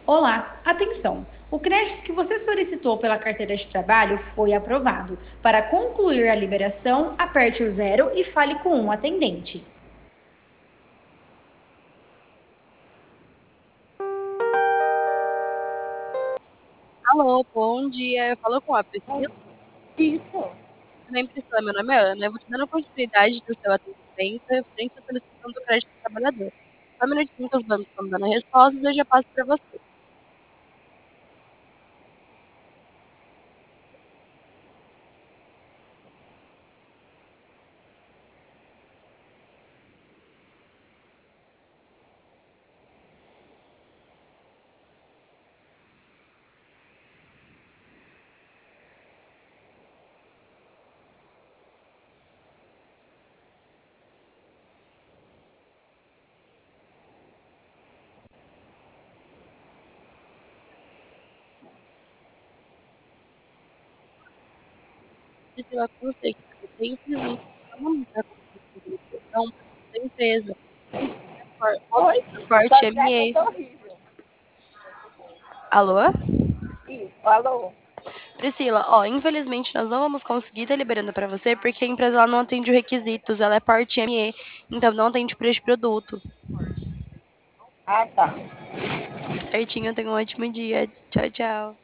Olá, atenção! O crédito que você solicitou pela carteira de trabalho foi aprovado. Para concluir a liberação, aperte o zero e fale com um atendente. Alô, bom dia. Eu falo com a Priscila. Isso. Tudo bem, Priscila? Meu nome é Ana. Eu vou te dando continuidade do seu atendimento referente à solicitação do crédito do trabalhador. Só um minutinho que os bancos estão dando a resposta e eu já passo para você. Priscila, com você que você infelizmente não está conseguindo liberação da empresa. Oi? O corte Sua ligação ME. tá horrível. Alô? Isso, alô? Priscila, ó, infelizmente nós não vamos conseguir estar liberando para você porque a empresa ela não atende os requisitos, ela é porte ME, então não atende por este produto. Ah, tá. Certinho, tenha um ótimo dia. Tchau, tchau.